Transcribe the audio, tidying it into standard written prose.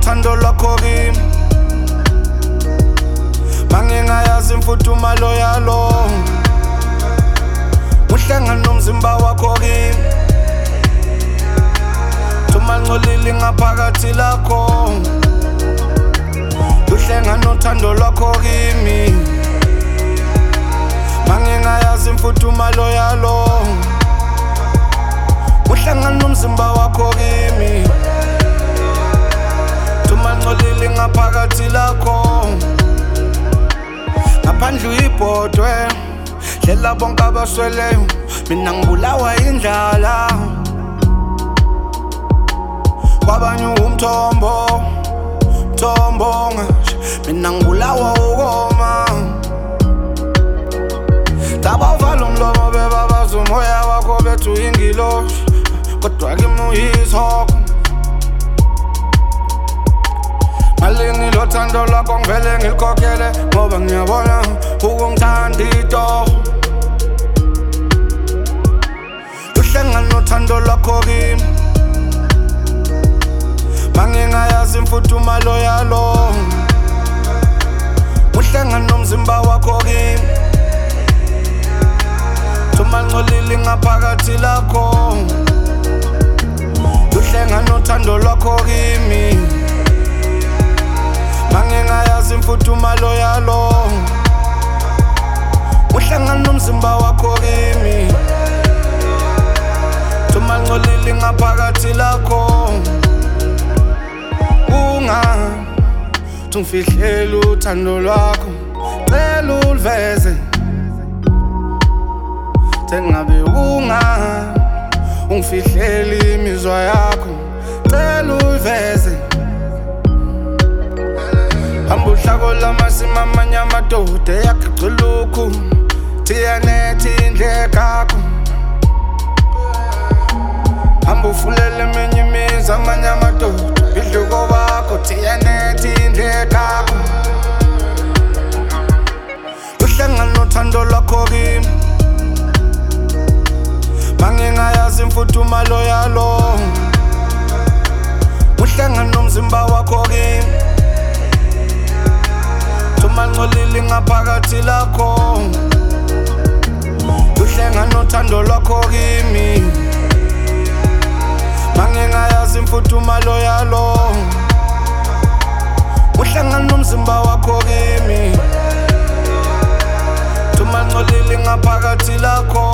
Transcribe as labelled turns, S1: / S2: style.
S1: nothando lwakho kimi mangingayazi imfudumalo yalo uhlanga nomzimba wakho kimi thuma ngcolile ngaphakathi lakho uhlenga nothando lwakho kimi mangingayazi imfudumalo yalo uhlanga nomzimba wakho kimi thuma ngcolile ngaphakathi lakho ngaphandle uyibhodwe hlela bonke abasweleyo mina ngibulawa indlala kwabanye umthombo ngasho mina ngibulawa ukoma tabavala umlomo bebabaza umoya wakho bethu ingiloshi kodwa kimi uyisoko malini lothando lwakho ngivele ngilikhokhele ngoba ngiyabona ukungithanda itoho uhlenga nothando lwakho kimi mangingayazi imfudumalo yalo uhlenga nomzimba wakho kimi thuma ngcolile ngaphakathi lakho uhlenga nothando lwakho kimi mangingayazi imfudumalo yalo uhlenga nomzimba wakho kimi thuma ngcolile ngaphakathi lakho ungifihlele uthando lwakho cela uliveze sengabe ungifihlele imizwa yakho cela uliveze hamba uhlako lamasima amanye amadoda eyagcwele ukhu thiyanethi indlekakho hamba ufulele eminye imizi amanye amadoda idluko bakho thiyanethi indlekakho uhlenga nothando lwakho kimi mangingayazi imfudumalo yalo uhlenga nomzimba wakho kimi thuma ngcolile ngaphakathi lakho uhlenga nothando lwakho kimi mangingayazi imfudumalo yalo uhlenga nomzimba wakho kimi thuma ngcolile ngaphakathi lakho